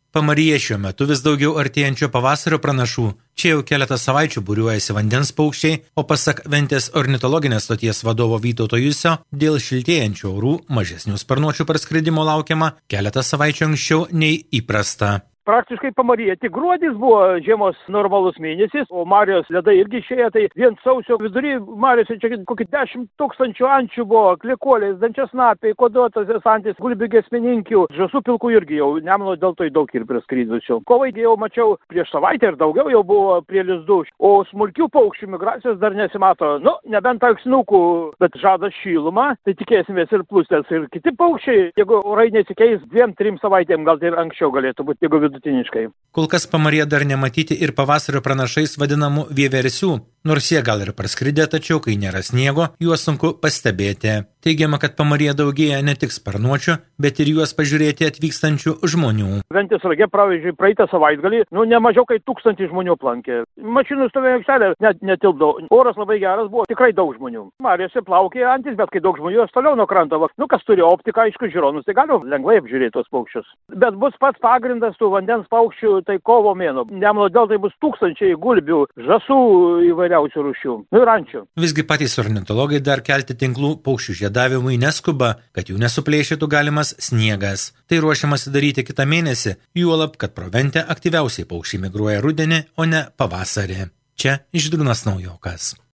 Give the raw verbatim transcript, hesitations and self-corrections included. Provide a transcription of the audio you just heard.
Pamaryje šiuo metu vis daugiau artėjančio pavasario pranašų. Čia jau keletą savaičių būriuojasi vandens paukščiai, o pasak Ventės ornitologinės stoties vadovo Vytauto Jusio, dėl šiltėjančių orų mažesnių sparnuočių parskridimo laukiama keletą savaičių anksčiau nei įprasta. Praktiškai Pamaryje tik gruodis buvo žiemos normalus mėnesis, o Marijos ledai irgi išėjo, tai vien sausio vidury Marijose čia kokį dešimt tūkstančių ančių buvo, klikuolės, dančiasnapiai, koduotosios antys, gulbių giesmininkių, žąsų pilkų irgi jau Nemuno deltoj daug ir praskridusių. Kovai jau mačiau prieš savaitę ir daugiau jau buvo prie lizdų, o smulkių paukščių migracijos dar nesimato, nu, nebent alksniukų, bet žada šilumą, tai tikėsimės ir plusės ir kiti paukščiai, jeigu orai nesikeis dviem, trim savaitėm, gal tai ir anksčiau galėtų būti, jeigu vidutiniškai. Kol kas Pamaryje dar nematyti ir pavasario pranašais vadinamų vieversių, nors jie gal ir parskridę, tačiau kai nėra sniego, juos sunku pastebėti. Teigiama, kad Pamaryje daugėja ne tik sparnuočių, bet ir juos pažiūrėti atvykstančių žmonių. Ventės rage, pavyzdžiui, praeitą savaitgalį, nu, ne mažiau kaip tūkstantį žmonių aplankė. Mašinų stovėjo aikštelė, net netilpdavo. Oras labai geras buvo, tikrai daug žmonių. Mariose plaukė antis, bet kai daug žmonių, jos toliau nuo kranto. Nu, kas turi optiką, aišku, žiūronus, tai galima lengvai apžiūrėti tos paukščius. Bet bus pats pagrindas tų vandens paukščių, tai kovo mėnuo. Nemuno deltai bus tūkstančiai gulbių, žąsų įvairiausių rūšių, nu ir ančių. Visgi patys ornitologai dar kelti tinklų paukščių žiedavimui neskuba, kad jų nesuplėšytų galimas sniegas. Tai ruošiamasi daryti kitą mėnesį, juolab, kad pro Ventę aktyviausiai paukščiai migruoja rudenį, o ne pavasarį. Čia Žydrūnas Naujokas.